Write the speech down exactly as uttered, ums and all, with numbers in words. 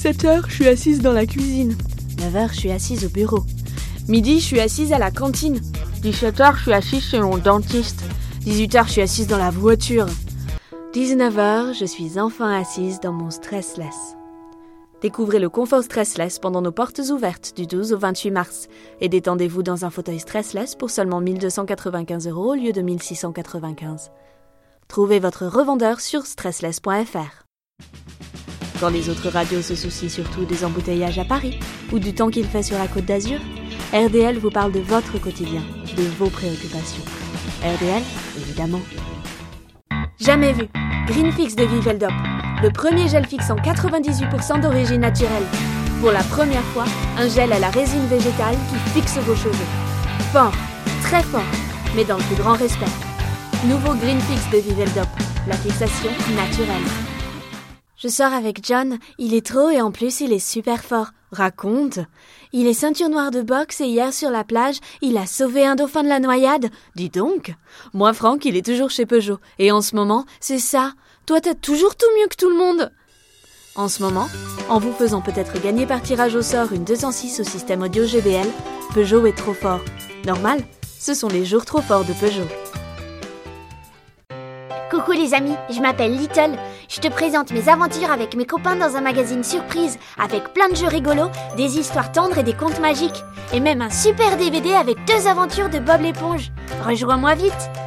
sept heures, je suis assise dans la cuisine. neuf heures, je suis assise au bureau. Midi, je suis assise à la cantine. dix-sept heures, je suis assise chez mon dentiste. dix-huit heures, je suis assise dans la voiture. dix-neuf heures, je suis enfin assise dans mon Stressless. Découvrez le confort Stressless pendant nos portes ouvertes du douze au vingt-huit mars et détendez-vous dans un fauteuil Stressless pour seulement mille deux cent quatre-vingt-quinze euros au lieu de mille six cent quatre-vingt-quinze. Trouvez votre revendeur sur stressless point f r. Quand les autres radios se soucient surtout des embouteillages à Paris ou du temps qu'il fait sur la Côte d'Azur, R D L vous parle de votre quotidien, de vos préoccupations. R D L, évidemment. Jamais vu. Greenfix de Viveldop. Le premier gel fixe en quatre-vingt-dix-huit pour cent d'origine naturelle. Pour la première fois, un gel à la résine végétale qui fixe vos cheveux. Fort, très fort, mais dans le plus grand respect. Nouveau Greenfix de Viveldop. La fixation naturelle. Je sors avec John, il est trop et en plus il est super fort. Raconte. Il est ceinture noire de boxe et hier sur la plage, il a sauvé un dauphin de la noyade. Dis donc. Moi, Franck, il est toujours chez Peugeot. Et en ce moment, c'est ça. Toi, t'as toujours tout mieux que tout le monde. En ce moment, en vous faisant peut-être gagner par tirage au sort une deux cent six au système audio G B L, Peugeot est trop fort. Normal, ce sont les jours trop forts de Peugeot. Coucou les amis, je m'appelle Little. Je te présente mes aventures avec mes copains dans un magazine surprise avec plein de jeux rigolos, des histoires tendres et des contes magiques. Et même un super D V D avec deux aventures de Bob l'éponge. Rejoins-moi vite.